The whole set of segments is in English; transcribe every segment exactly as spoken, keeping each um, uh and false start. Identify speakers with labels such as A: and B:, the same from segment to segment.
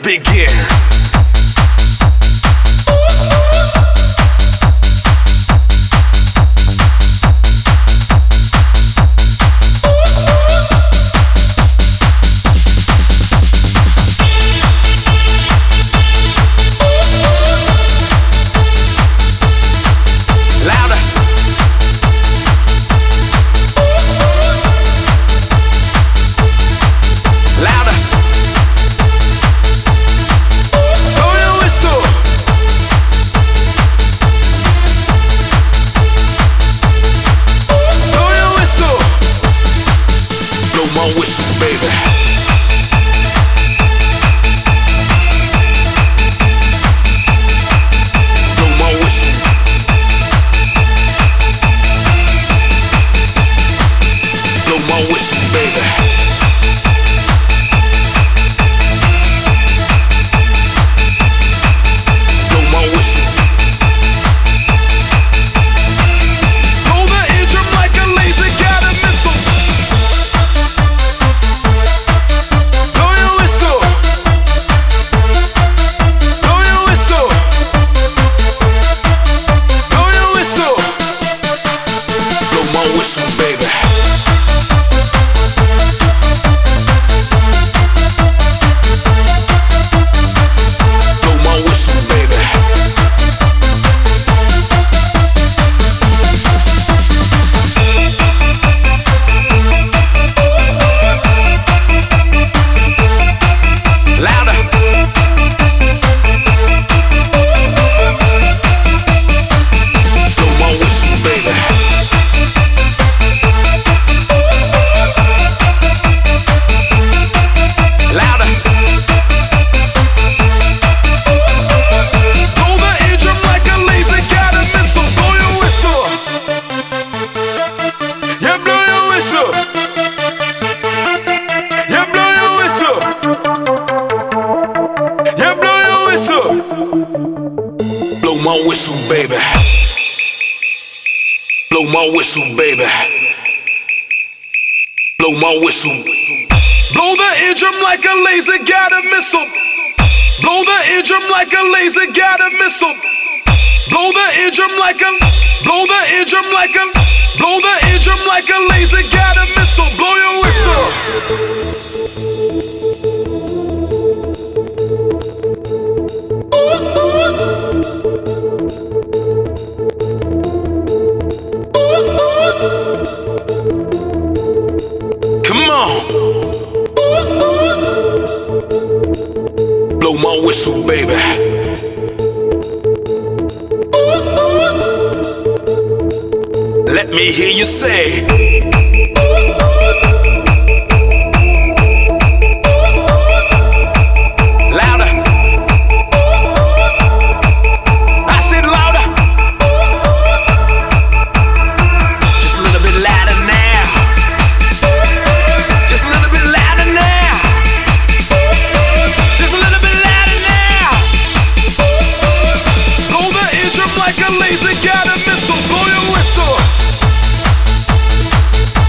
A: begin.
B: Whistle, baby. Blow my whistle. Blow the eardrum like a laser guided missile. Blow the eardrum like a laser guided missile. Blow the eardrum like a. Blow the eardrum like a. Blow the eardrum like a laser guided missile. Blow your whistle. Blow my whistle, baby. Let me hear you say. Like a laser guided missile, blow your whistle.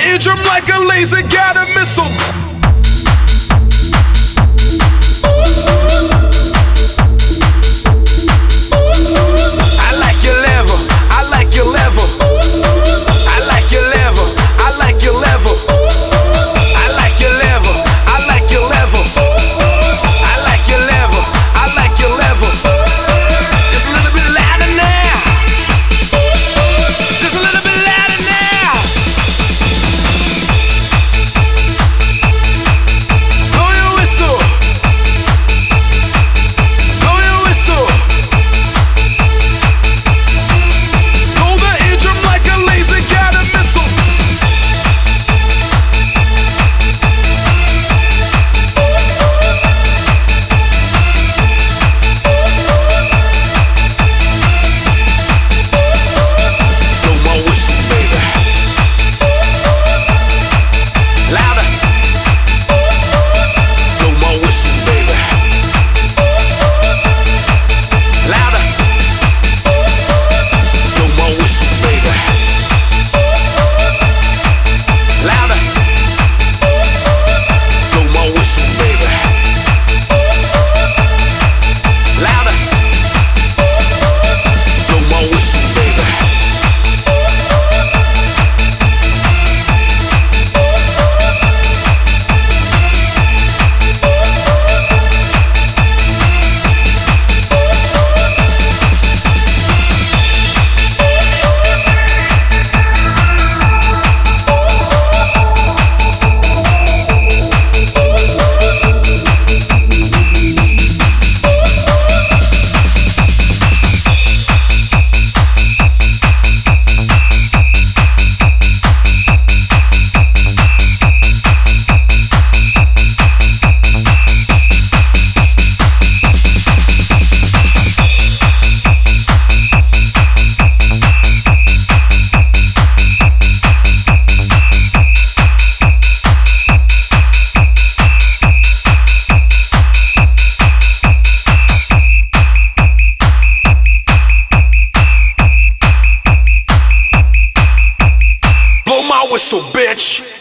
B: eardrum like a laser guided missile. I like your level, I like your level. I like your level, I like your level. I like your level, I like your level. I like your level, I like your level. Just a little bit louder now. Just a little bit louder now. Blow your whistle. Blow your whistle. Blow the eardrum like a laser guided missile. Blow my whistle, baby. Louder. Blow my whistle, baby. Louder. Blow my whistle, baby. Louder. Blow my whistle, baby. Louder. Blow my whistle, baby. Blow my whistle, bitch.